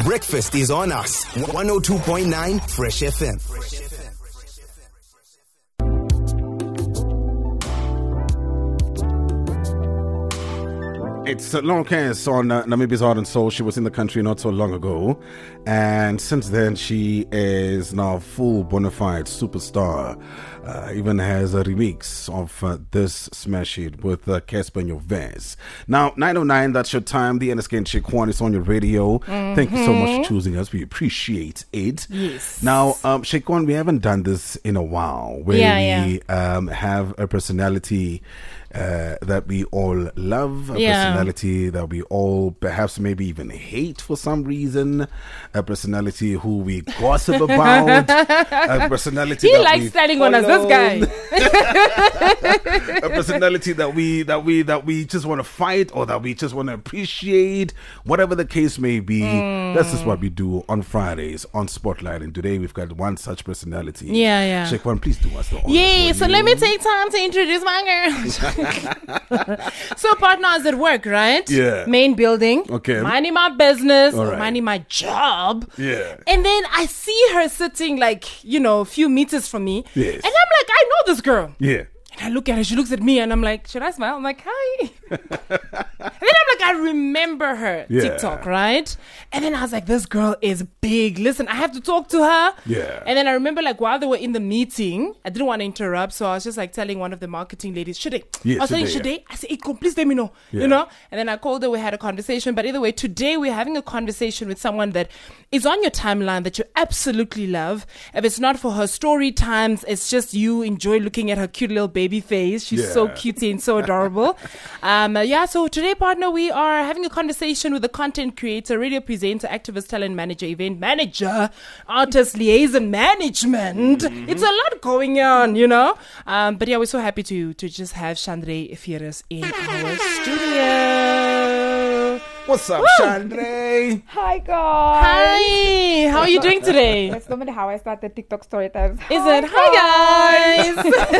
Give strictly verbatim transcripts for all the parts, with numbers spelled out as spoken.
Breakfast is on us. one oh two point nine Fresh F M. It's Lauren Cairns on uh, Namibia's Heart and Soul. She was in the country not so long ago, and since then she is now full bona fide superstar. Uh, even has a remix of uh, this smash hit with uh, Casper Nyovest. Now, nine oh nine, that's your time. The N S K and Shaquan is on your radio. Mm-hmm. Thank you so much for choosing us. We appreciate it. Yes. Now, um, Shaquan, we haven't done this in a while, where yeah, we yeah. Um, have a personality Uh, that we all love, a yeah. personality that we all perhaps maybe even hate for some reason, a personality who we gossip about, a personality he that likes we standing on us, this guy. A personality that we that we that we just want to fight or that we just want to appreciate, whatever the case may be. Mm. This is what we do on Fridays on Spotlight, and today we've got one such personality. Yeah, yeah. Shaquan, please do us the honor. Yeah, so you. let me take time to introduce my girl. So partners at work, right? Yeah. Main building. Okay. Minding my business. All right. Minding my job. Yeah. And then I see her sitting like, you know, a few meters from me. Yes. And I'm like, I know this girl. Yeah. And I look at her, she looks at me, and I'm like, should I smile? I'm like, hi. And then I'm like, I remember her Yeah. TikTok, right? And then I was like, this girl is big. Listen, I have to talk to her. Yeah. And then I remember, like, while they were in the meeting, I didn't want to interrupt, so I was just like telling one of the marketing ladies, should I? Yeah, I was telling, Shade, should yeah. I? I said, Iko, please let me know. Yeah. You know? And then I called her, we had a conversation. But either way, today we're having a conversation with someone that is on your timeline that you absolutely love. If it's not for her story times, it's just you enjoy looking at her cute little baby face. She's Yeah. so cutie and so adorable. um, uh, yeah, so today, partner, we are having a conversation with a content creator, radio presenter, activist, talent manager, event manager, artist liaison management. Mm-hmm. It's a lot going on, you know. Um, but yeah, we're so happy to to just have Chandre Effiras in our studio. What's up, Woo! Chandre? Hi guys. Hi, how are you doing today? That's normally how I start the TikTok story times. Is it? Hi,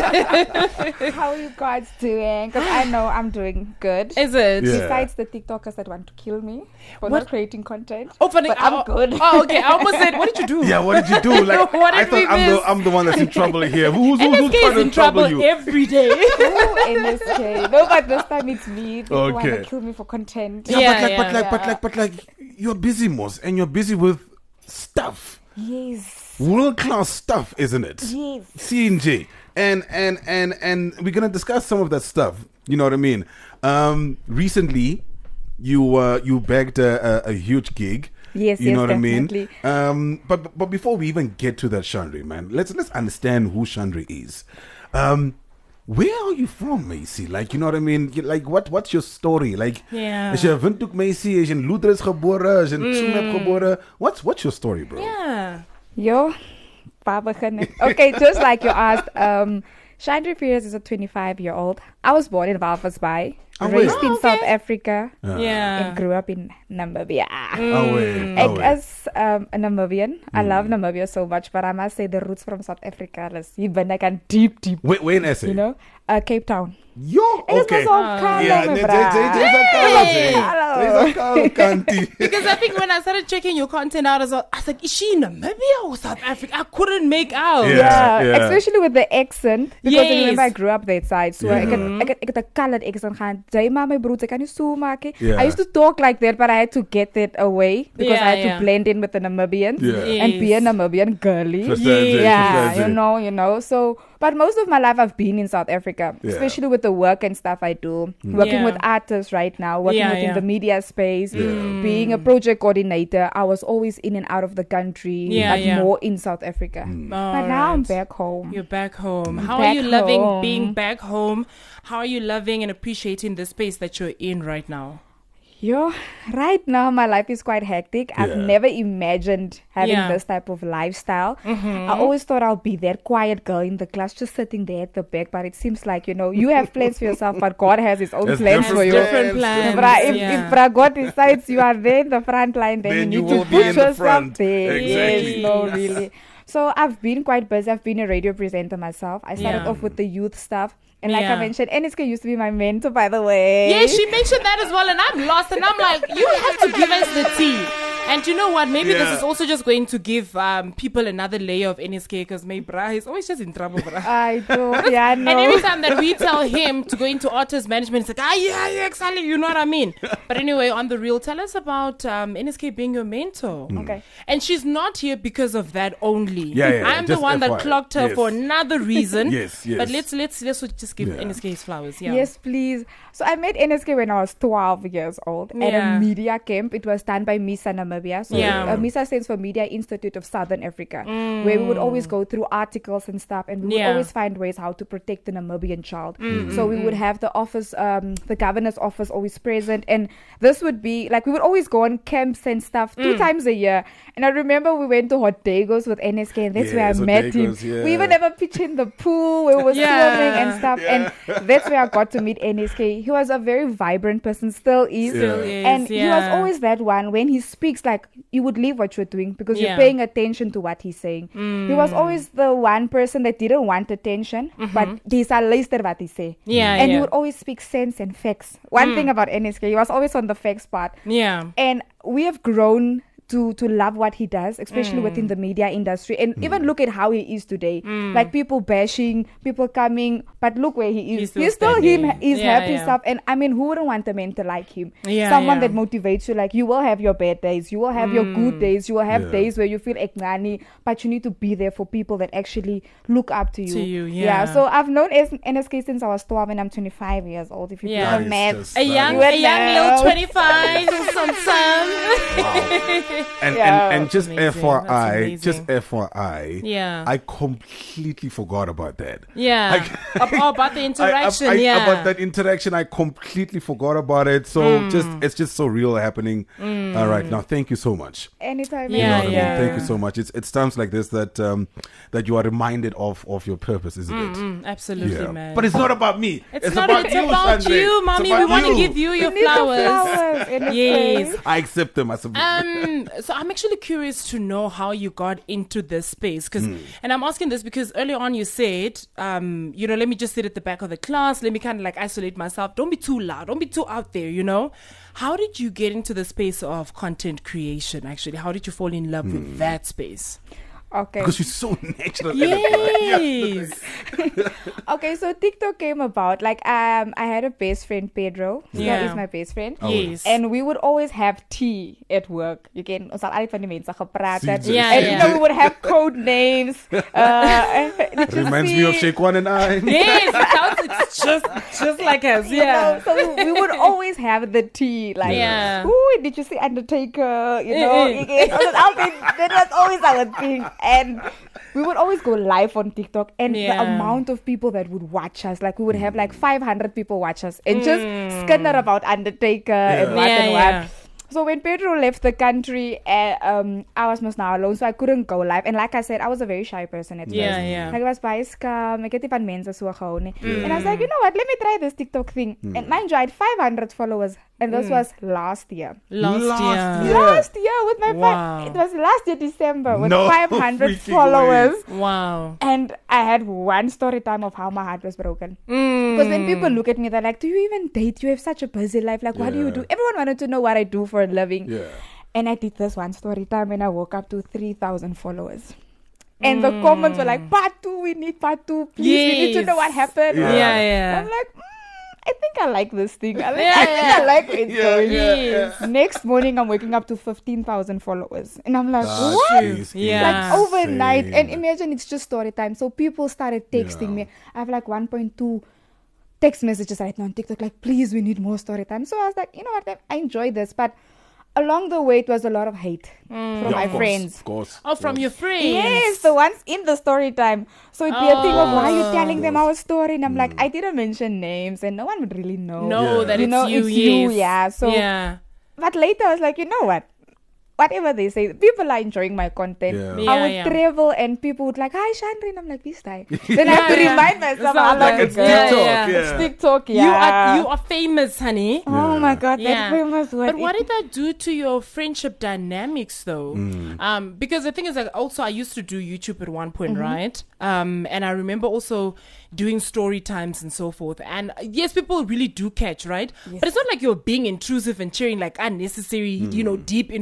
guys. How are you guys doing? Because I know I'm doing good. Is it? Yeah. Besides the TikTokers that want to kill me for What? not creating content. Oh, funny. But I'm oh, good. Oh, okay. I almost said, what did you do? Yeah, what did you do? Like, What I did we thought I'm miss? the, I'm the one that's in trouble here. Who's, who's, who's N S K trying is to in trouble trouble you? every day. Ooh, N S K. No, but this time it's me. People want Okay. to kill me for content. Yeah, Yeah, but like, yeah. but like, but Yeah. like, but like, you're busy, Mos, and you're busy with stuff, Yes. world class stuff, isn't it? Yes. C and J, and and and and we're gonna discuss some of that stuff. You know what I mean? Um, recently, you uh, you bagged a, a, a huge gig. Yes, you yes, know what definitely. I mean. Um, but but before we even get to that, Chandre, man, let's let's understand who Chandre is. Um. Where are you from, Macy? Like, you know what I mean? You- Like, what what's your story? Like, Yeah. is je Windhoek Macy? Is je in Lourdes geboren? Is je in Tsumeb geboren? What's what's your story, bro? Yeah. Yo, waar begin ik? Okay, just like you asked, um, Chandre Effiras is a twenty-five year old. I was born in Walvis Bay, Oh, raised wait. in Oh, okay. South Africa, Ah. Yeah. and grew up in Namibia. Oh, wait. Oh, Ek wait. is um, a Namibian. I love Namibia so much, but I must say the roots from South Africa is even like a deep, deep, Wait, wait an essay. you know, uh, Cape Town. Yo, Ek is okay. so calm, Yeah, my nee, bra. jy- jy- jy's 'n kalm, jy. Hallo. Jy's 'n kalm kantie. Because I think when I started checking your content out, as well, I was like, is she in Namibia or South Africa? I couldn't make out. Yeah. Yeah, yeah. especially with the accent. Because I remember I Yes. grew up that side. So Yeah. ik, had, ik, had, ik had a colored accent gaan. Jy maar my broer, ek kan nie so maak nie. Yeah. I used to talk like that, but I had to get it away. Because Yeah, I had yeah. to blend in with the Namibians. Yeah. And be a Yes. Namibian girly. Verstand jy, Yeah, verstaan you jy. know, you know. So, but most of my life I've been in South Africa, Yeah. especially with the work and stuff I do. Working Yeah. with artists right now, working Yeah, within yeah. the media space, Yeah. being a project coordinator. I was always in and out of the country, Yeah, but yeah. more in South Africa. But now I'm back home. You're back home. I'm How are back you loving home. being back home? How are you loving and appreciating the space that you're in right now? Yo, right now my life is quite hectic. I've Yeah. never imagined having Yeah. this type of lifestyle. I always thought I'll be that quiet girl in the class, just sitting there at the back. But it seems like, you know, you have plans for yourself, but God has His own There's plans different for you. Different plans. plans. Bra, if, yeah. if Bra God decides you are there in the front line, then, Then you you need will to be put in the yourself front. there. Exactly. Yes, no, really. So I've been quite busy. I've been a radio presenter myself. I started Yeah. off with the youth stuff. And like Yeah. I mentioned, N S K used to be my mentor, by the way. Yeah, she mentioned that as well, and I'm lost, and I'm like, you have to give us the tea. And you know what? Maybe Yeah. this is also just going to give um, people another layer of N S K because my bra is always just in trouble, bra. I do. Yeah, no. And every time that we tell him to go into artist management, it's like, ah, yeah, yeah, exactly. You know what I mean? But anyway, on the real, tell us about um, N S K being your mentor. Okay. And she's not here because of that only. Yeah, yeah, I'm the just one F Y I. that clocked her Yes. for another reason. Yes, yes. But let's let's let's just give Yeah. N S K his flowers. Yeah. Yes, please. So I met N S K when I was twelve years old at Yeah. a media camp. It was done by MISA Namibia. So Yeah. uh, MISA stands for Media Institute of Southern Africa, where we would always go through articles and stuff, and we would Yeah. always find ways how to protect the Namibian child. So we would have the office, um, the governor's office always present, and this would be like we would always go on camps and stuff two times a year. And I remember we went to Hot Dagos with N S K, and that's where I Yes, Hot met Dagos, him. yeah. We even have a picture in the pool where we were Yeah. swimming and stuff, and that's where I got to meet N S K. He was a very vibrant person, still is. Still Yeah. is, And he was yeah. always that one when he speaks, like you would leave what you're doing because Yeah. you're paying attention to what he's saying. He was always the one person that didn't want attention, but he sal luister wat he say. Yeah, And he yeah. would always speak sense and facts. One thing about N S K, he was always on the facts part. Yeah. And we have grown to to love what he does, especially Mm. within the media industry. And even look at how he is today. Like people bashing, people coming, but look where he is. He's He's still still, him, standing. he's Yeah, happy yeah. stuff. And I mean, who wouldn't want a mentor like him? Yeah, Someone yeah. that motivates you. Like you will have your bad days, you will have your good days, you will have Yeah. days where you feel eknani, but you need to be there for people that actually look up to you. To you, yeah. So I've known N S K since I was twelve and I'm twenty-five years old. If you Yeah. do That the is math. just- A young, You a would young know. little twenty-five, some, some. And, Yeah. and, and just Amazing. F Y I, That's just amazing. F Y I, Yeah. I completely forgot about that. Yeah. Ab- oh, about the interaction, I, I, I, yeah. About that interaction, I completely forgot about it. So just it's just so real happening. All right, now thank you so much. Anytime. Yeah, You know what I yeah. mean? Thank you so much. It's it's times like this that um that you are reminded of of your purpose, isn't it? Mm, absolutely, Yeah. man. But it's not about me. It's, not. It's about Sandre. you, It's mommy. about We want to you. give you your You need the flowers. flowers, N S K. Yes. I accept them. I suppose. Um, so I'm actually curious to know how you got into this space, because, and I'm asking this because early on you said, um, you know, let me just sit at the back of the class, let me kind of like isolate myself. Don't be too loud. Don't be too out there. You know, how did you get into the space of content creation? Actually, how did you fall in love with that space? Okay. because you're so natural. Yes. Okay, so TikTok came about. Like, um, I had a best friend, Pedro. Still Yeah. is my best friend. Yes. And we would always have tea at work. You can, ons sal altyd van die mense gepraat het. See, Yeah, and yeah. you know, we would have code names. Uh, did you Reminds see? me of Shake One and I. Yes, it sounds, it's just just like us. You know, Yeah. so we, we would always have the tea. Like, Yeah. ooh, did you see Undertaker? You know, Eh, eh. you get- ons het altyd- that was always our thing. And we would always go live on TikTok, and Yeah. the amount of people that would watch us, like we would have like five hundred people watch us and just scanner about Undertaker and what Mm. Yeah, and yeah. what. So when Pedro left the country, uh, um, I was most now alone, so I couldn't go live. And like I said, I was a very shy person at Yeah, first. yeah. Like, I was baie skam, ek het nie van mense so gehou nie. And I was like, you know what, let me try this TikTok thing. And mind you, I had five hundred followers, and this was last year. Last, Last year. year. Last year with my Wow. five, it was last year December with No five hundred freaking followers. Wow. And I had one story time of how my heart was broken. Mm. Because when people look at me, they're like, do you even date? You have such a busy life. Like, what do you Yeah. do? Everyone wanted to know what I do for a living. Yeah. And I did this one story time and I woke up to three thousand followers. And the comments were like, part two, we need part two. Please, we need to Yes. know what happened. Yeah. Yeah, yeah. I'm like, mm, I think I like this thing. I, like, Yeah, I think yeah. I like where it's Yeah, going. yeah, Yes. Next morning, I'm waking up to fifteen thousand followers. And I'm like, That what? is Yeah. Like overnight. insane. And imagine it's just story time. So people started texting Yeah. me. I have like one point two text messages right now on TikTok, like, please, we need more story time. So I was like, you know what, I enjoy this. But along the way, it was a lot of hate from Yeah, my of course, friends. Of course. Oh, from your friends. Yes, the ones in the story time. So it'd be a thing of, why are you telling them our story? And I'm like, I didn't mention names and no one would really know. know Yeah. that You it's know, you. it's you, yes. yeah. So- yeah. But later I was like, you know what? Whatever they say, people are enjoying my content. Yeah. Yeah, I would yeah. travel and people would like, hi Chandra, and I'm like, this guy. Then I have to Yeah, yeah. remind myself, It's how all long like it's ago. TikTok, yeah. yeah. It's TikTok, yeah. You are you are famous, honey. Oh my god, Yeah. that famous word. But what did that do to your friendship dynamics, though? Mm. Um, because the thing is, like, also I used to do YouTube at one point, Mm-hmm. right? Um, and I remember also doing story times and so forth. And uh, yes, people really do catch, right? But it's not like you're being intrusive and sharing like unnecessary, you know, deep information.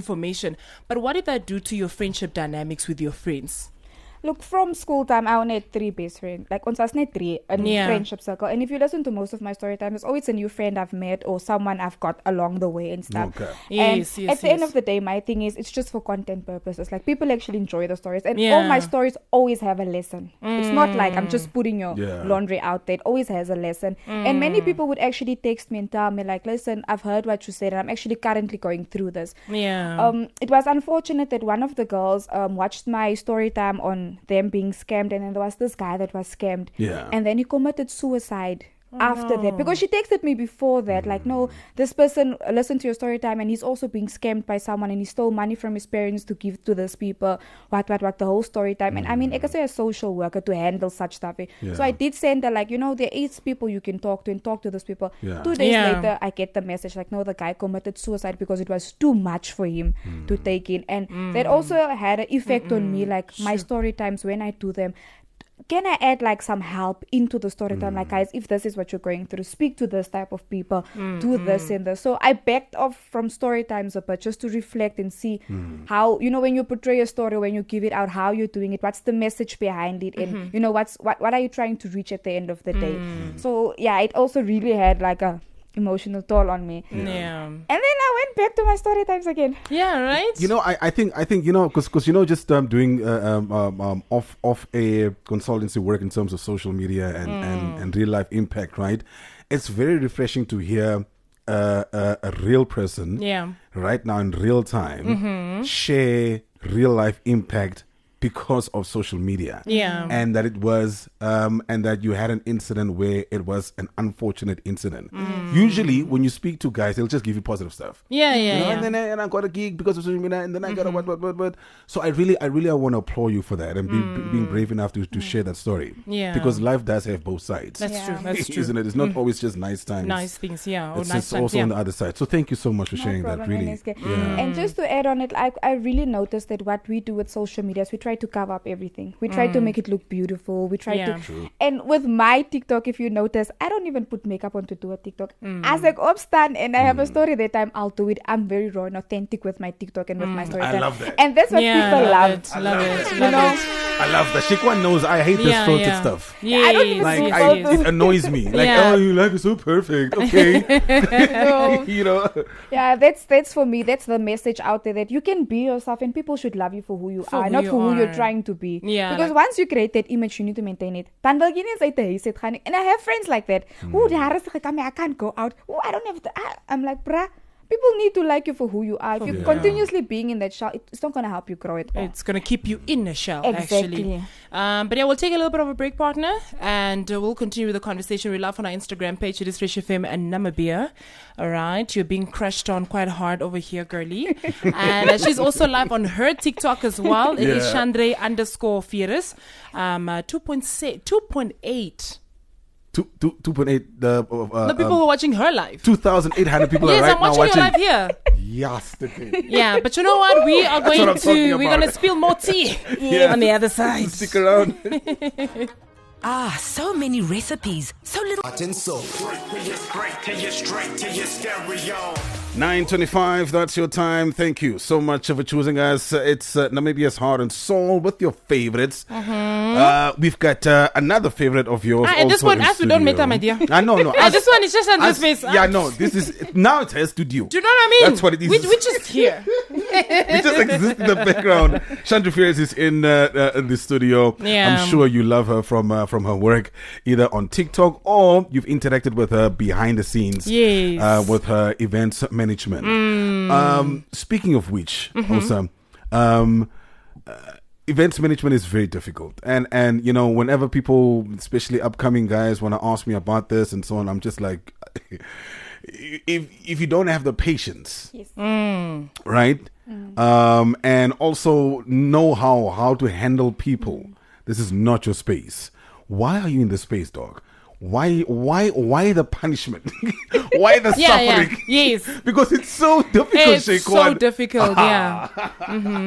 conversation. But what did that do to your friendship dynamics with your friends? Look, from school time, I only had three best friends. Like, on net three, a Yeah. friendship circle. And if you listen to most of my story time, it's always a new friend I've met or someone I've got along the way and stuff. Okay. And Yes, yes, at the end yes. of the day, my thing is, it's just for content purposes. Like, people actually enjoy the stories. And Yeah. all my stories always have a lesson. It's not like I'm just putting your Yeah. laundry out there. It always has a lesson. And many people would actually text me and tell me, like, listen, I've heard what you said and I'm actually currently going through this. Yeah. Um, it was unfortunate that one of the girls um, watched my story time on them being scammed, and then there was this guy that was scammed. Yeah. And then he committed suicide after that, because she texted me before that, like, no, this person listened to your story time and he's also being scammed by someone and he stole money from his parents to give to these people, what, what, what, the whole story time. And I mean, I can say a social worker to handle such stuff. eh. Yeah. So I did send her, like, you know, there is people you can talk to and talk to those people. Yeah. Two days Yeah. later, I get the message, like, no, the guy committed suicide because it was too much for him to take in. And that also had an effect on me, like, my story times when I do them. Can I add like some help into the story time? Like, guys, if this is what you're going through, speak to this type of people, do this and this. So I backed off from story times a bit just to reflect and see how, you know, when you portray a story, when you give it out, how you're doing it, what's the message behind it, and you know, what's what what are you trying to reach at the end of the day. So yeah, it also really had like a emotional toll on me. yeah. And then I went back to my story times again. Yeah, right? You know, I, I think I think you know because because you know just um, doing uh, um, um, um, off off a consultancy work in terms of social media and, and, and real life impact, right? It's very refreshing to hear uh, a, a real person, Yeah. right now in real time, share real life impact because of social media. Yeah. And that it was, um, and that you had an incident where it was an unfortunate incident. Usually, when you speak to guys, they'll just give you positive stuff. Yeah, You yeah, know, yeah. and then I, and I got a gig because of social media, and then I got a what, what, what, what. So I really, I really, I want to applaud you for that and be, be- being brave enough to, to share that story. Yeah. Because life does have both sides. That's Yeah. true. That's true. Isn't it? It's not always just nice times. Nice things, yeah. Or It's, nice it's times, also yeah. on the other side. So thank you so much for No sharing that. problem, Really. N S K. Yeah. And just to add on it, I, I really noticed that what we do with social media is we try to cover up everything. We try to make it look beautiful. We try Yeah. to. True. And with my TikTok, if you notice, I don't even put makeup on to do a TikTok. As like obstan and I have a story that time, I'll do it. I'm very raw and authentic with my TikTok and with my story I time. love that. And that's what Yeah, people love love. it. Love it. You Love know? it. I love that. Shikwan knows I hate this Yeah, filtered yeah. stuff. Yes, I don't even Like, see I, photos. it annoys me. Like, Yeah. oh, you life is so perfect. Okay. No. You know? Yeah, that's that's for me. That's the message out there that you can be yourself and people should love you for who you For are, who not you for who are. you're trying to be. Yeah, Because like- once you create that image, you need to maintain it. Dan wil jy nie eens uit die huis uit gaan nie. And I have friends like that. Ooh, die haar is gekam, I can't go out. Ooh, I don't have the. I, I'm like, bruh, people need to like you for who you are. If you're Yeah. continuously being in that shell, it's not going to help you grow it. all. It's going to keep you in a shell, Exactly. actually. Um, but yeah, we'll take a little bit of a break, partner, and uh, we'll continue with the conversation. We're live on our Instagram page. It is Fresh F M and Namibia. All right. You're being crushed on quite hard over here, girlie. And uh, she's also live on her TikTok as well. It is Yeah. Chandre underscore Fierus. Um, uh, two point eight. Two, two, two point eight. The, uh, The people um, who are watching her live. two thousand eight hundred people Yes, are right I'm now watching watching. you live here. Yes, the Yeah, but you know what? We are going what I'm talking to we're about. going to spill more tea Yeah. on the other side. Stick around. Ah, so many recipes, so little. Hot and soul. nine twenty-five, that's your time. Thank you so much for choosing us. Uh, It's uh, Namibia's Heart and Soul with your favorites. Uh, we've got uh, another favorite of yours. Ah, at this also point, in as we don't studio. matter, my dear. I know, no. Ah, as- this one is just on this as- face. Yeah, no. This is now it has studio. Do you know what I mean? That's what it is. We, we just here. It just exists in the background. Chandra Fierce is in, uh, uh, in the studio. Yeah. I'm sure you love her from uh, from her work, either on TikTok or you've interacted with her behind the scenes. Yes. Uh, with her events management. Um, speaking of which, also, um, uh, events management is very difficult, and and you know, whenever people, especially upcoming guys, want to ask me about this and so on, I'm just like, if if you don't have the patience, Yes. right, um, and also know how how to handle people, this is not your space. Why are you in this space, dog? Why, why, why the punishment? Why the Yeah, yeah. suffering? Yes. Because it's so difficult, It's so Shaquan. difficult, yeah. Mm-hmm.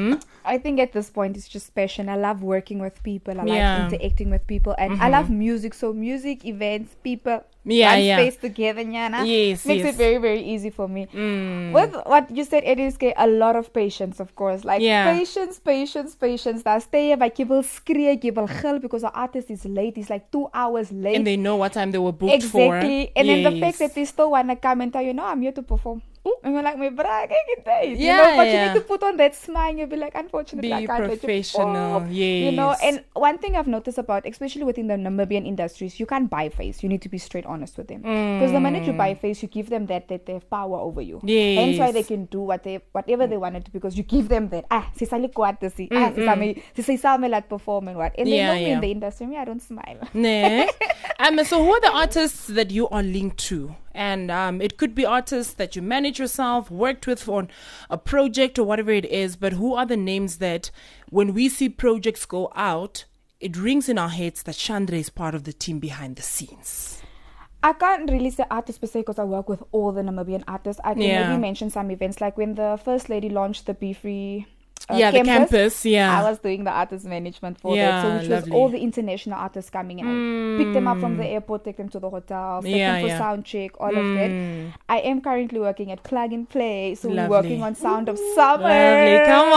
I think at this point it's just passion. I love working with people. I like Yeah. interacting with people, and I love music. So music, events, people, Yeah, one yeah. space together, Nyana, Yes, makes yes. it very, very easy for me. Mm. With what you said, it is a lot of patience, of course. Like Yeah. patience, patience, patience. Daar stay je, like je wil schreeuwen, je wil gil because the artist is late. He's like two hours late. And they know what time they were booked for. Exactly. And then the Yes. fact that they still want to come and tell you, no, I'm here to perform. And you're like, my brother, you Yeah, know, but yeah. you need to put on that smile. You'll be like, unfortunately, Be I can't let you professional, perform. You know, yes. and one thing I've noticed about, especially within the Namibian industries, you can't buy face. You need to be straight honest with them. Because the minute you buy face, you give them that, that they have power over you. Yes. Hence why they can do what they, whatever they want to do, because you give them that. Ah, si sali kwat to see. Ah, si sami, si si sami lat perform and what. And they Yeah, know me yeah. in the industry. Me, I don't smile. Ne? um, so who are the artists that you are linked to? And um, it could be artists that you manage yourself, worked with on a project or whatever it is, but who are the names that when we see projects go out, it rings in our heads that Chandra is part of the team behind the scenes? I can't really say artists per se because I work with all the Namibian artists. I can Yeah. maybe mention some events like when the First Lady launched the Be Free uh, Yeah, the campus, yeah. I was doing the artist management for Yeah, that. So which lovely. was all the international artists coming in. I picked them up from the airport, take them to the hotel, take Yeah, them for yeah. sound check, all of that. I am currently working at Plug and Play. So Lovely. we're working on Sound of Summer. Lovely, come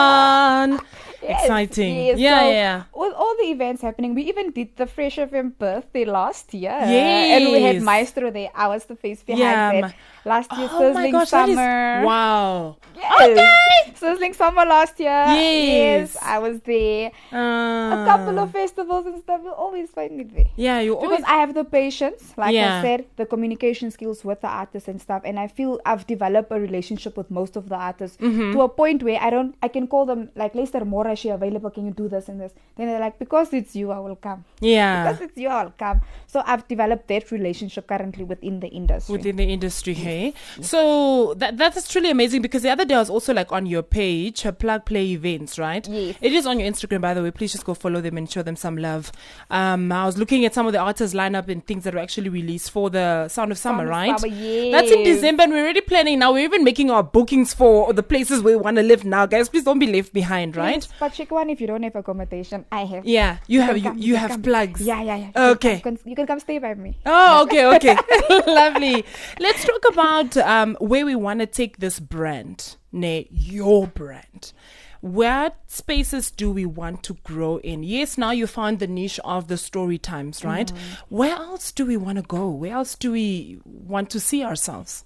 on. Yes, Exciting. yes. Yeah, So yeah. With all the events happening, we even did the Fresh F M birthday last year. Yes. And we had Maestro there. I was the face behind Yeah, that. ma- Last year, Oh my Sizzling gosh, that is Summer. wow. Yes. Sizzling Summer last year. Yes. I was there. Uh, A couple of festivals and stuff. You'll always find me there. yeah, you Because always I have the patience, like Yeah. I said, the communication skills with the artists and stuff, and I feel I've developed a relationship with most of the artists Mm-hmm. to a point where I don't, I can call them like, Lester Mora, she available? Can you do this and this? Then they're like, because it's you, I will come. yeah. Because it's you, I'll come. So I've developed that relationship currently within the industry. Within the industry, hey. So that that's truly amazing because the other day I was also like on your page, her Plug Play events, right? Yes. It is on your Instagram, by the way. Please just go follow them and show them some love. Um, I was looking at some of the artists lineup and things that were actually released for the Sound of Summer, Sound of right? Summer, yes. That's in December, and we're already planning now. We're even making our bookings for the places we want to live now, guys. Please don't be left behind, right? Yes, but check one, if you don't have accommodation, I have. Yeah, you have can you, come, you can have come. plugs. Yeah, yeah, yeah. You can Okay. come, You can, you can come stay by me. Oh, okay, okay. Lovely. Let's talk about um, where we want to take this brand, nay, your brand. What spaces do we want to grow in? Yes, now you found the niche of the story times, right? Where else do we want to go? Where else do we want to see ourselves?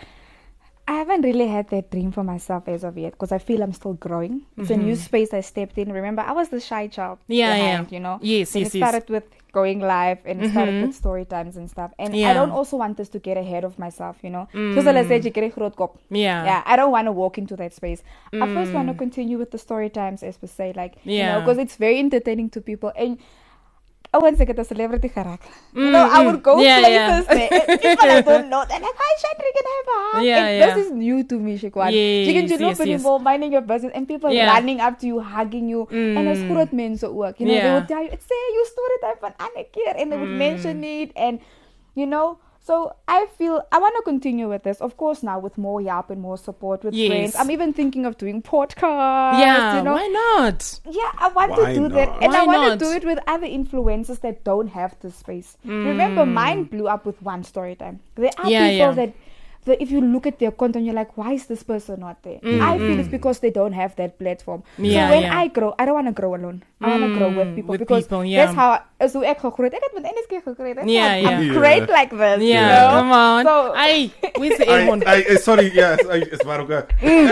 I haven't really had that dream for myself as of yet because I feel I'm still growing. It's a new space I stepped in. Remember, I was the shy child. Mm-hmm. Yeah, behind, yeah. You know? Yes, then yes, it yes. started with going live and it started with story times and stuff. And Yeah. I don't also want this to get ahead of myself, you know? Because I said, you get a groot kop. Yeah. Yeah, I don't want to walk into that space. I first want to continue with the story times, as per se, like, you Yeah. know, because it's very entertaining to people. And I wouldn't say a celebrity geraak. You know, I would go Yeah, yeah. places there, and people I don't know. They're like, hi, Chandra, can I have a hug? Yeah, and yeah. this is new to me, Shikwan. Yes, You can you know, yes, when yes. you're minding your business and people Yeah. running up to you, hugging you. And as groot mense ook. You know, they Yeah. would tell you, say you story time van Anne keer. And they would mention it. And, you know, so I feel I want to continue with this. Of course, now with more help and more support with Yes. friends. I'm even thinking of doing podcasts. Yeah, you know? why not? Yeah, I want Why to do that. not? And I Why want not? to do it with other influencers that don't have the space. Remember, mine blew up with one story time. There are Yeah, people yeah. that, that if you look at their content, you're like, why is this person not there? I feel it's because they don't have that platform. Yeah, so when yeah. I grow, I don't want to grow alone. I want to grow with people. with because people, yeah. that's how, as hoe ek gegroeid. Ek het met N S K gegroeid. That's Yeah, how yeah. I'm Yeah. great like this, Yeah, you know? come on. So, Ay, where's the I, airhorn? I, I, sorry, yes, I, it's Maruka.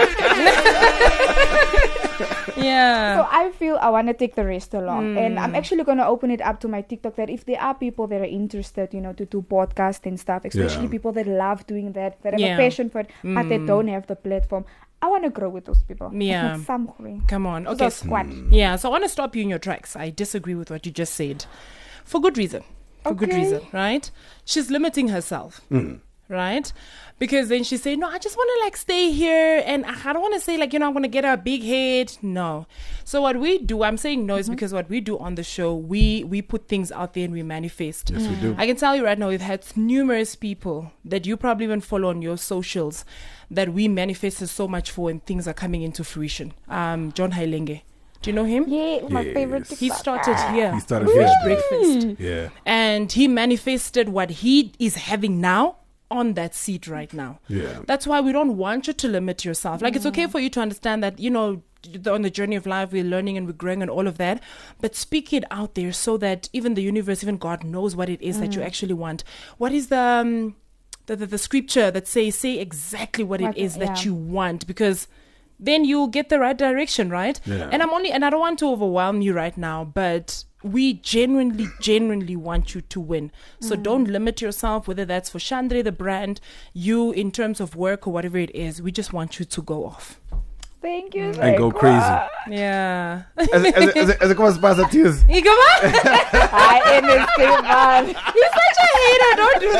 Yeah. So I feel I want to take the rest along, and I'm actually going to open it up to my TikTok that if there are people that are interested, you know, to do podcasts and stuff, especially Yeah. people that love doing that, that have Yeah. a passion for it, but they don't have the platform. I want to grow with those people. Yeah. Met some groei. Come on. Soos Okay. ons squad. Yeah, so I want to stop you in your tracks. I disagree with what you just said. For good reason. For good Okay. reason, right? She's limiting herself. right? Because then she said, no, I just want to like stay here, and I don't want to say like, you know, I'm going to get a big head. No. So what we do, I'm saying no, is because what we do on the show, we we put things out there and we manifest. Yes, we do. I can tell you right now, we've had numerous people that you probably even follow on your socials that we manifested so much for, and things are coming into fruition. Um, John Hailenge. Do you know him? Yeah, my Yes. favorite. He TikToker. started here. He started with here. Fish Breakfast. Yeah. And he manifested what he is having now on that seat right now. Yeah. That's why we don't want you to limit yourself. Like, it's okay for you to understand that, you know, the- on the journey of life, we're learning and we're growing and all of that. But speak it out there so that even the universe, even God knows what it is that you actually want. What is the... Um, the, the, the scripture that says, say exactly what, What- it is that yeah. you want, because then you'll get the right direction, right? Yeah. And I'm only, and I don't want to overwhelm you right now, but we genuinely, genuinely want you to win. So don't limit yourself, whether that's for Chandre, the brand, you in terms of work or whatever it is. We just want you to go off. Thank you. And go Zekwa. crazy. Yeah. As as as as it comes past the tears. You come on. Hi, N S K, man. You're such a hater. Don't do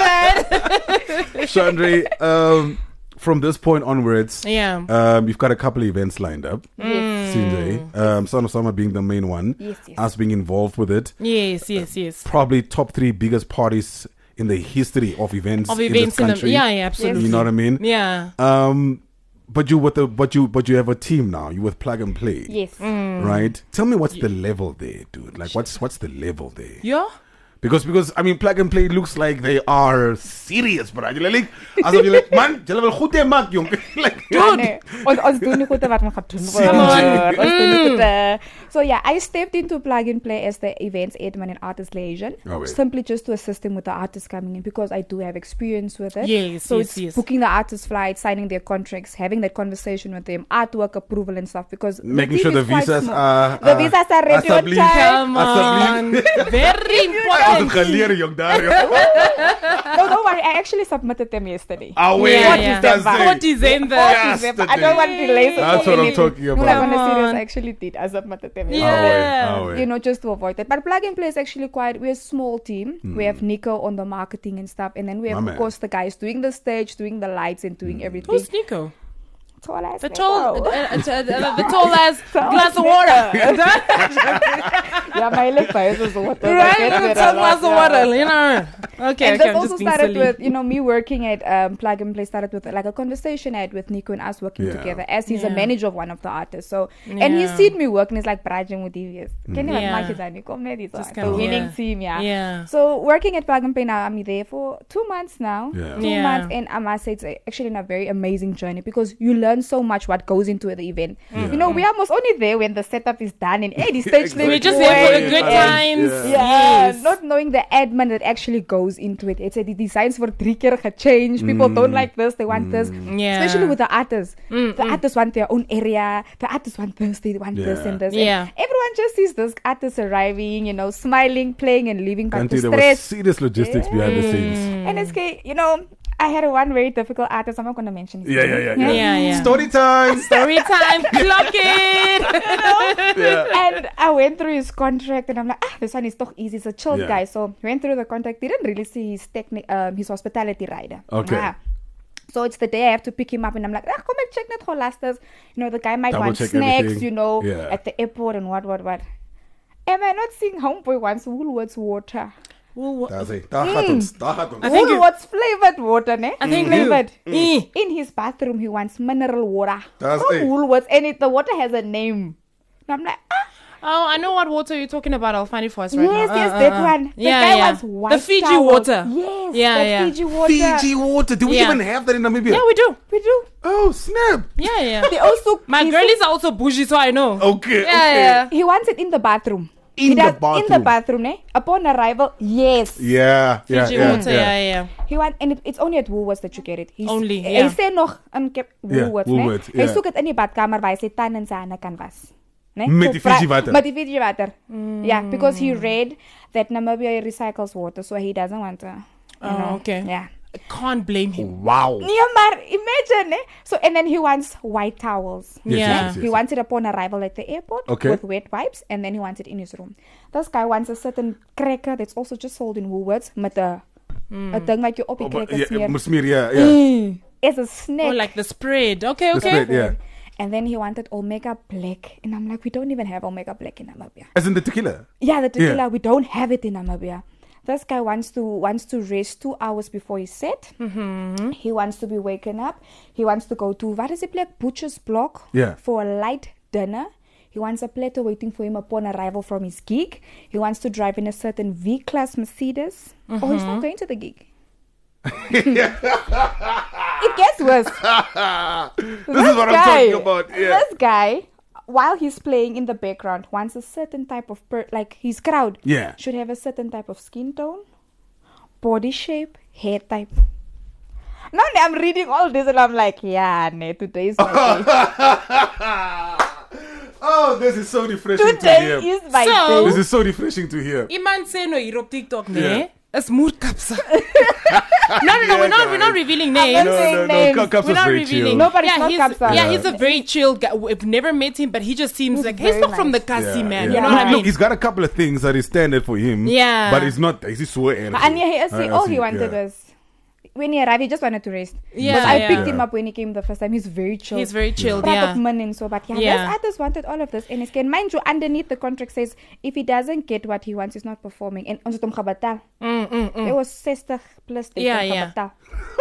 that. Chandre, um, from this point onwards, Yeah. um, you've got a couple of events lined up. Yes. Sinjay, um, Son of Summer being the main one, Yes, yes. us being involved with it. Yes, yes, yes. Probably top three biggest parties in the history of events Of in events this in the, country. yeah, yeah, absolutely. You know what I mean? Yeah. Um, but you with the but you but you have a team now. You with Plug and Play, Yes. right? Tell me what's the level there, dude. Like what's what's the level there? Yeah. Because because I mean Plug and Play looks like they are serious, bro. You're like, as of you like, man, jy wil goed hê maak, jong. Like, Ja, nee. Ons ons doen nie goed wat ons gaan doen. Come on. Ons doen nie goed. eh. So yeah, I stepped into Plug and Play as the events admin and artist liaison, Oh, wait. simply just to assist him with the artists coming in because I do have experience with it. Yes, so yes, it's yes. booking the artist flights, signing their contracts, having that conversation with them, artwork approval and stuff. Because making team sure the is quite visas small. are the are- visas are ready on asseblief. time. Come Asseblief. on. Very As het important. geleer, jong, daar. No, don't worry. I actually submitted them yesterday. Ah, wait, Yeah, what yeah. is that December. thing? fourth December. Yes. December. I don't want delays. or That's what I'm anything. talking No, about. like on a Come serious, on. I actually did. I submitted them. Yeah. yesterday. Ah, wait, ah, You wait. know, just to avoid that. But Plug and Play is actually quite, we're a small team. We have Nico on the marketing and stuff. And then we have, My of man. course, the guys doing the stage, doing the lights and doing everything. Who's Nico? Tall as The Nico. tall, uh, uh, uh, the tall as Tall glass as of water. Yeah, my lip is water. Right? The tall glass of water, you know. Okay, And okay, this I'm also just being started silly. with, you know, me working at um, Plug and Play started with like a conversation I had with Nico and us working Yeah. together as he's a Yeah. manager of one of the artists. So, and he's Yeah. seen me work and he's like, Brajang with D V S. Can you Yeah. imagine Nico? Maybe it's Just the come winning here. team, yeah. Yeah. So working at Plug and Play now, I'm there for two months now. Yeah. Two Yeah. months, and I must say it's actually in a very amazing journey because you learn so much what goes into the event. You know, we are almost only there when the setup is done and hey, the stage Exactly. We're looks just here for the great. good Yeah. times. Yeah. Yeah, Yes. not knowing the admin that actually goes into it. It's a, the designs for three keer change. People don't like this, they want this. Yeah. Especially with the artists. Mm, the artists want their own area. The artists want this, they want this Yeah. and this. Yeah. And everyone just sees this artist arriving, you know, smiling, playing and leaving, but Until the there was stress. serious logistics behind the scenes. And it's okay, you know, I had one very difficult artist. I'm not going to mention his Yeah, name. yeah, yeah, yeah. Yeah, yeah. Story time. Story time, clock it. Yeah. And I went through his contract and I'm like, ah, this one is toch easy. It's a chill Yeah. guy. So went through the contract. Didn't really see his techni- um, his hospitality rider. Okay. Ah. So it's the day I have to pick him up and I'm like, ah, come and check net lasters. You know, the guy might Double want check snacks, everything. you know, Yeah. at the airport and what, what, what. Am I not seeing Homeboy wants Woolworths water? Well, what- Daar sê, daar gaat ons, daar gaat ons. I think you- Woolworths flavored water, ne? I think flavored. you- In his bathroom, he wants mineral water That's from it. Woolworths, and it, the water has a name. And I'm like, ah. Oh, I know what water you're talking about. I'll find it for us right Yes, now. yes, Uh, that uh, uh. one. The yeah, guy yeah. wants white The Fiji towels. water. Yes, Yeah, the yeah. Fiji water. Fiji water. Do we Yeah. even have that in Namibia? Yeah, we do. We do. Oh, snap. Yeah, yeah. They also My he girlies said are also bougie, so I know. Okay, Yeah, okay. yeah. he wants it in the bathroom. In He the does- In the bathroom. bathroom, eh? Upon arrival, yes. Yeah, yeah, Fiji yeah, water, yeah. yeah, yeah. He want and it, it's only at Woolworths that you get it. He's, Only, Hy yeah. sê nog in Cap- Ja, Woolworths, Woolworths, né? Hy ja. soek dit in die badkamer waar hy sy tande en sy hande kan was. Né? Met So die vra- Fiji water. Met die Fiji water. Mm. Yeah, because he read that Namibia recycles water, so he doesn't want to. You Oh, know, okay. Yeah. I can't blame him. Wow. Yeah, maar imagine, eh? So, and then he wants white towels. Yes, Yeah. yes, yes, He yes. wants it upon arrival at the airport Okay. with wet wipes, and then he wants it in his room. This guy wants a certain cracker that's also just sold in Woolworths with a A ding wat jy op die Oh, but, crackers yeah, smeer. moet smeer, yeah, yeah. It's a snack. Oh, like the spread. Okay, The okay. spread, yeah. And then he wanted Omega Black. And I'm like, we don't even have Omega Black in Namibia. As in the tequila. Yeah, the tequila, Yeah. we don't have it in Namibia. This guy wants to wants to rest two hours before his set. Mm-hmm. He wants to be waken up. He wants to go to, what is it, like Butcher's Block Yeah. for a light dinner. He wants a platter waiting for him upon arrival from his gig. He wants to drive in a certain V-Class Mercedes. Mm-hmm. Oh, he's not going to the gig. It gets worse. This is what I'm talking about. Yeah. This guy, while he's playing in the background, wants a certain type of per- like his crowd Yeah. should have a certain type of skin tone, body shape, hair type. Now I'm reading all this and I'm like, yeah, nee, today is my day. Oh, this is so refreshing to Today hear. is my So- day. This is so refreshing to hear. Iman say no hier op TikTok, Yeah. nee. Is moerkapsa. no, no, no, we're not we're not revealing names. not saying No, no, no. names. Ka- Kapsa's We're not very revealing. chill. No, but it's yeah, not he's, Kapsa. yeah, he's a very chill guy. We've never met him, but he just seems He's like he's very not from the nice. Kasi, man. yeah. You know Yeah. what I Look, mean? he's got a couple of things that is standard for him. Yeah. But it's not. He's so early. And yeah, he see, I- I all see, he wanted yeah. was, when he arrived, he just wanted to rest. Yeah, But I yeah. picked him Yeah. up when he came the first time. He's very chill. He's very chilled, Proud yeah. of money and so, but yeah, Yeah. those others wanted all of this. And it's, and mind you, underneath the contract says, if he doesn't get what he wants, he's not performing. And ons het hom gebetal. Mm, mm, mm. It was sixty plus days Yeah, om yeah. gebetal.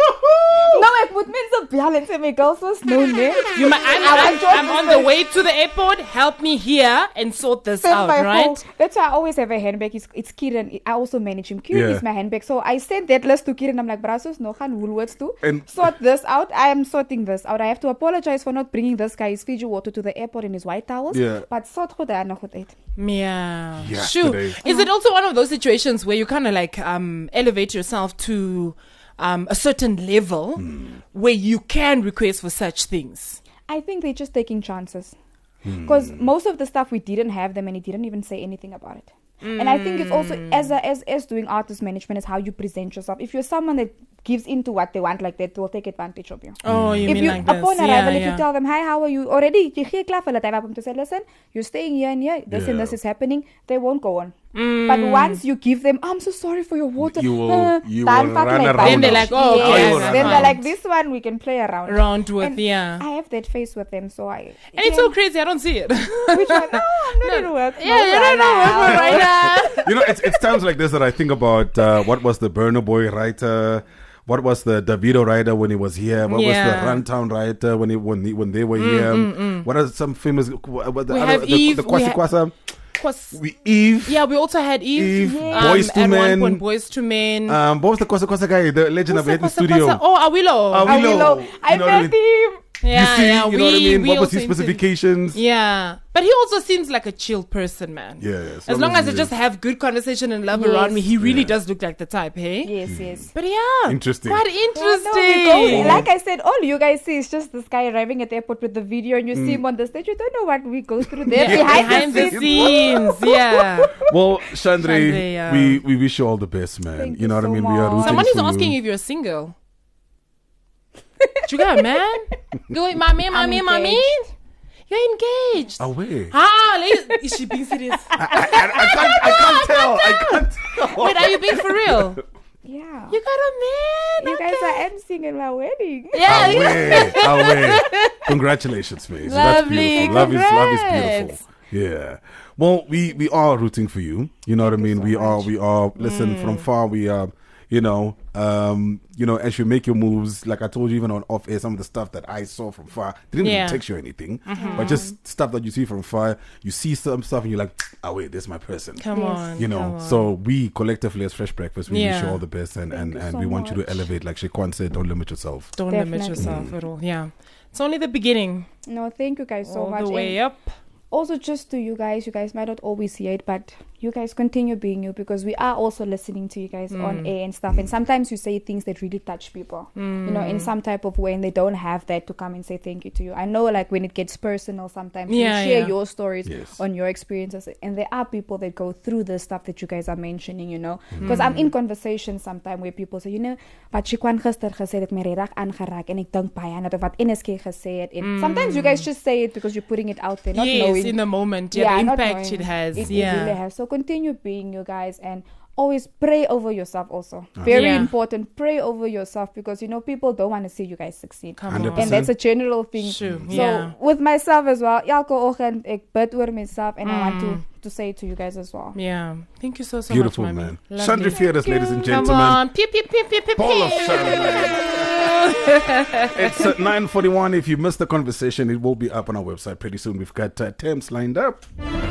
No, ek moet mense bel en sê my girls was no, nee. You might, I'm, I I'm, want your I'm on the way to the airport. Help me here and sort this Send out, my right? phone. That's why I always have a handbag. It's, it's Kieran. I also manage him. Kieran Yeah. is my handbag. So I sent that list to Kieran. I'm like, Brasos, no gaan Woolworths too. And- Sort this out. I am sorting this out. I have to apologize for not bringing this guy his Fiji water to the airport in his white towels. Yeah. But sort goed daar nog goed uit. Yeah. Yeah, Shoot. today. Is it also one of those situations where you kind of like um, elevate yourself to um, a certain level where you can request for such things? I think they're just taking chances. Because most of the stuff we didn't have them and he didn't even say anything about it. And I think it's also as a, as as doing artist management is how you present yourself. If you're someone that gives into what they want like that, they'll take advantage of you. Oh, you if mean you like this? upon Yeah, arrival, if yeah. you tell them, hi, how are you? Already, you hear klaar vir hulle tyd om to say, listen, you're staying here and here, this and Yeah. this is happening, they won't go on. But once you give them, I'm so sorry for your water. You will- uh, you dan will vat run my around bike. Then they're like, oh, yes. okay, I will Then run they're around. like, this one we can play around. Around with, and yeah. I have that face with them, so I. And it's so crazy, I don't see it. Which one? No, I'm not in work. yeah, you don't know what we're right now. You know, it's, it's times like this that I think about uh, what was the Burner Boy writer, what was the Davido writer when he was here, what Yeah. was the Runtown writer when he, when, he, when they were here. What are some famous? What the, We other- have the, Eve, the we Kwasi ha- Kwasa. Kwas- We Eve. Yeah, we also had Eve. Eve, um, Boys to at Men. one point, Boys to Men. Um, what was the Kwasa Kwasa guy? The legend of Kwasa, Hidden Kwasa, Studio. Kwasa. Oh, Awilo. Awilo. I will. I You know what I met mean? him. Yeah, you see, yeah, you know what I we- mean? we What was also his into- specifications? Yeah, but he also seems like a chill person, man. Yeah, As so long long as as I he just is. have good conversation and love Yes. around me, he really Yeah. does look like the type, hey? Yes, yes. But yeah, Interesting. Quite Yeah, interesting. no, we go, like I said, all you guys see is just this guy arriving at the airport with the video, and you see him on the stage. You don't know what we go through there Yeah, behind, behind the the scenes. scenes, yeah. Well, Chandra, Chandra, yeah. we, we wish you all the best, man. Thank you you know what so I mean? We are much. rooting Someone is for asking you. if you're single. Juga, man. Go, mommy, mommy, I'm mommy. engaged. You're engaged. Away. Ah, ladies, is she being serious? I, I, I can't, I can't tell. I can't tell. Wait, are you being for real? Yeah. You got a man. You guys okay. are emceeing in my wedding. Yeah. Away. Away. Congratulations, mate. That's Lovely. beautiful. Love is, love is Congrats. beautiful. Yeah. Well, we, we are rooting for you. You know what I mean? so we are, much. we are, listen, from far, we are, you know, um, you know, as you make your moves, like I told you, even on off air, some of the stuff that I saw from far, didn't Yeah. even text you or anything, but just stuff that you see from far. You see some stuff and you're like, oh wait, this is my person. Come Yes. on. You know, come on. so we collectively as Fresh Breakfast, we wish Yeah. you all the best, and and, you and so we want you much. to elevate, like Shaquan said, don't limit yourself. don't limit Definitely. yourself at all. Yeah. It's only the beginning. No, thank you guys so all much. the way And up. also, just to you guys, you guys might not always hear it, but you guys continue being you, because we are also listening to you guys on air and stuff. And sometimes you say things that really touch people, you know, in some type of way, and they don't have that to come and say thank you to you. I know, like, when it gets personal, sometimes Yeah, you share yeah. your stories Yes. on your experiences, and there are people that go through the stuff that you guys are mentioning, you know, because I'm in conversations sometimes where people say, you know, wat Shaquan gister gesê het my regtig aangeraak, en ek dink baie aan dit, of wat N S K gesê het. And sometimes you guys just say it because you're putting it out there, not Yes, knowing in the moment. Yeah, the not impact knowing it has. It, yeah. it really has. So continue being you guys, and always pray over yourself also. Very Yeah. important. Pray over yourself because, you know, people don't want to see you guys succeed. Come one hundred on. percent. And that's a general thing. Sure, So yeah. with myself as well, elke oggend ek bid oor myself and I want to, Mm. to say it to you guys as well. Yeah. Thank you so, so Beautiful, much, man. Mommy. Chandra Fieres, ladies and Come gentlemen. on. Pew, pew, pew, pew, pew, Ball of pew. Sharon. It's at nine forty-one. If you missed the conversation, it will be up on our website pretty soon. We've got uh, Thames lined up.